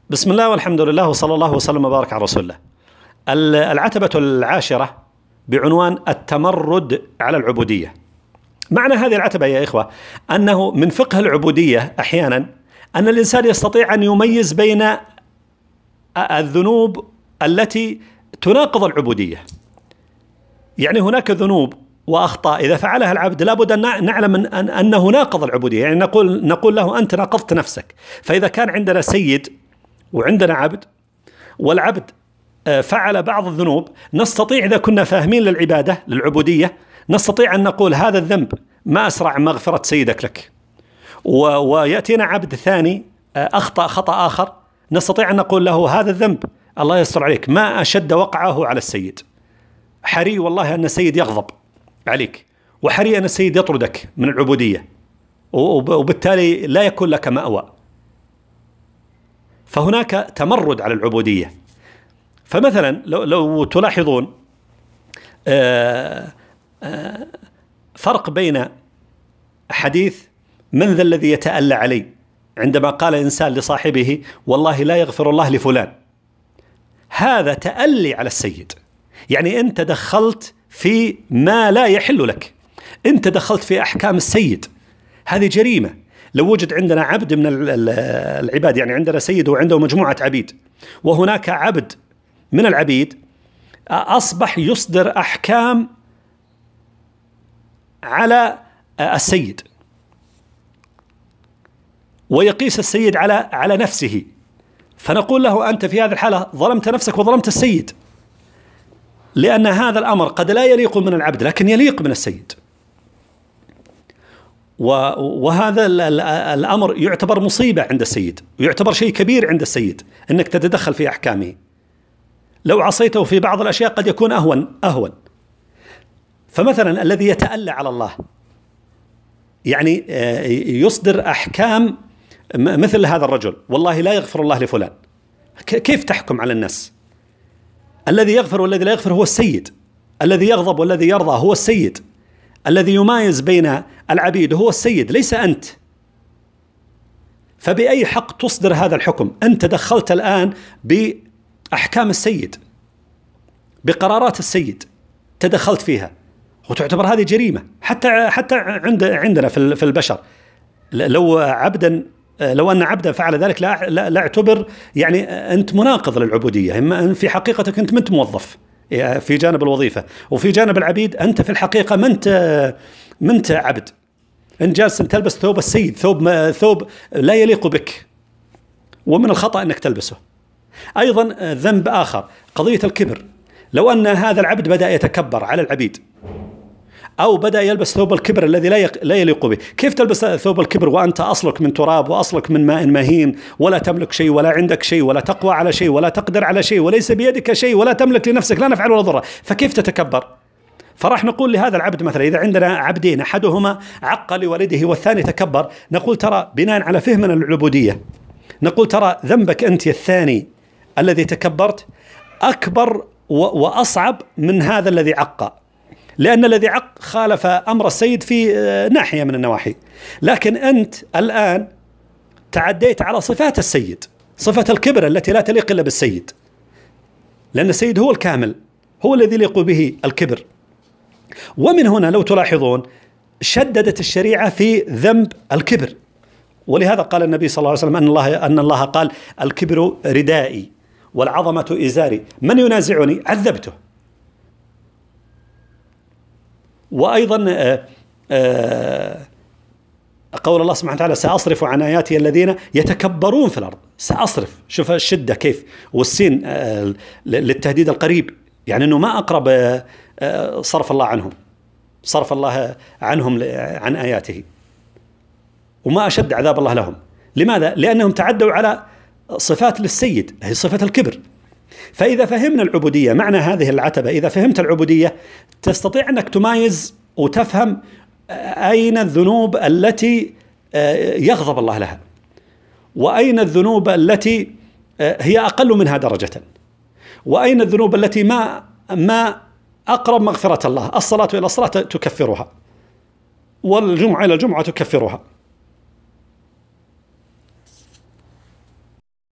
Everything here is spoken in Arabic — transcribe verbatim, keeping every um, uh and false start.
بسم الله والحمد لله وصلى الله وسلم وبارك على رسول الله. العتبة العاشرة بعنوان التمرد على العبودية. معنى هذه العتبة يا إخوة أنه من فقه العبودية أحيانا أن الإنسان يستطيع أن يميز بين الذنوب التي تناقض العبودية. يعني هناك ذنوب وأخطاء إذا فعلها العبد لابد أن نعلم أن أنه ناقض العبودية، يعني نقول نقول له أنت ناقضت نفسك. فإذا كان عندنا سيد وعندنا عبد والعبد فعل بعض الذنوب، نستطيع إذا كنا فاهمين للعبادة للعبودية نستطيع أن نقول هذا الذنب ما أسرع مغفرة سيدك لك، ويأتينا عبد ثاني أخطأ خطأ آخر نستطيع أن نقول له هذا الذنب الله يستر عليك ما أشد وقعه على السيد، حري والله أن السيد يغضب عليك، وحري أن السيد يطردك من العبودية، وبالتالي لا يكون لك مأوى. فهناك تمرد على العبودية. فمثلا لو, لو تلاحظون آآ آآ فرق بين حديث من ذا الذي يتألى علي عندما قال إنسان لصاحبه والله لا يغفر الله لفلان، هذا تألي على السيد، يعني أنت دخلت في ما لا يحل لك، أنت دخلت في أحكام السيد، هذه جريمة. لو وجد عندنا عبد من العباد، يعني عندنا سيد وعنده مجموعة عبيد، وهناك عبد من العبيد أصبح يصدر أحكام على السيد ويقيس السيد على على نفسه، فنقول له أنت في هذه الحالة ظلمت نفسك وظلمت السيد، لأن هذا الأمر قد لا يليق من العبد لكن يليق من السيد، وهذا الأمر يعتبر مصيبة عند السيد، ويعتبر شيء كبير عند السيد أنك تتدخل في أحكامه. لو عصيته في بعض الأشياء قد يكون أهون أهون. فمثلا الذي يتألى على الله يعني يصدر أحكام مثل هذا الرجل والله لا يغفر الله لفلان، كيف تحكم على الناس؟ الذي يغفر والذي لا يغفر هو السيد، الذي يغضب والذي يرضى هو السيد، الذي يمايز بين العبيد هو السيد ليس أنت. فبأي حق تصدر هذا الحكم؟ أنت دخلت الآن بأحكام السيد، بقرارات السيد تدخلت فيها، وتعتبر هذه جريمة حتى حتى عند عندنا في البشر. لو عبدا لو أن عبدا فعل ذلك لا لا, لا اعتبر يعني أنت مناقض للعبودية، إما في حقيقتك أنت منت موظف في جانب الوظيفة، وفي جانب العبيد أنت في الحقيقة منت منت عبد، أنت جالس تلبس ثوب السيد، ثوب ثوب لا يليق بك، ومن الخطأ أنك تلبسه. أيضا ذنب آخر قضية الكبر. لو أن هذا العبد بدأ يتكبر على العبيد أو بدأ يلبس ثوب الكبر الذي لا لا يليق به، كيف تلبس ثوب الكبر وأنت أصلك من تراب وأصلك من ماء مهين، ولا تملك شيء ولا عندك شيء ولا تقوى على شيء ولا تقدر على شيء وليس بيدك شيء ولا تملك لنفسك لا نفع ولا ضر، فكيف تتكبر؟ فراح نقول لهذا العبد مثلا إذا عندنا عبدين أحدهما عق لوالده والثاني تكبر، نقول ترى بناء على فهمنا للعبودية نقول ترى ذنبك أنت الثاني الذي تكبرت أكبر وأصعب من هذا الذي عق، لأن الذي عق خالف أمر السيد في ناحية من النواحي، لكن أنت الآن تعديت على صفات السيد، صفة الكبر التي لا تليق إلا بالسيد، لأن السيد هو الكامل، هو الذي يليق به الكبر. ومن هنا لو تلاحظون شددت الشريعة في ذنب الكبر، ولهذا قال النبي صلى الله عليه وسلم أن الله أن الله قال الكبر ردائي والعظمة إزاري، من ينازعني عذبته. وأيضا آآ آآ قول الله سبحانه وتعالى سأصرف عن آياتي الذين يتكبرون في الأرض، سأصرف، شوف الشدة كيف، والسين للتهديد القريب، يعني أنه ما أقرب صرف الله عنهم، صرف الله عنهم عن آياته، وما أشد عذاب الله لهم. لماذا؟ لأنهم تعدوا على صفات للسيد هي صفة الكبر. فإذا فهمنا العبودية معنى هذه العتبة، إذا فهمت العبودية تستطيع أنك تمايز وتفهم أين الذنوب التي يغضب الله لها، وأين الذنوب التي هي أقل منها درجة، وأين الذنوب التي ما ما أقرب مغفرة الله. الصلاة إلى الصلاة تكفرها، والجمعة إلى الجمعة تكفرها.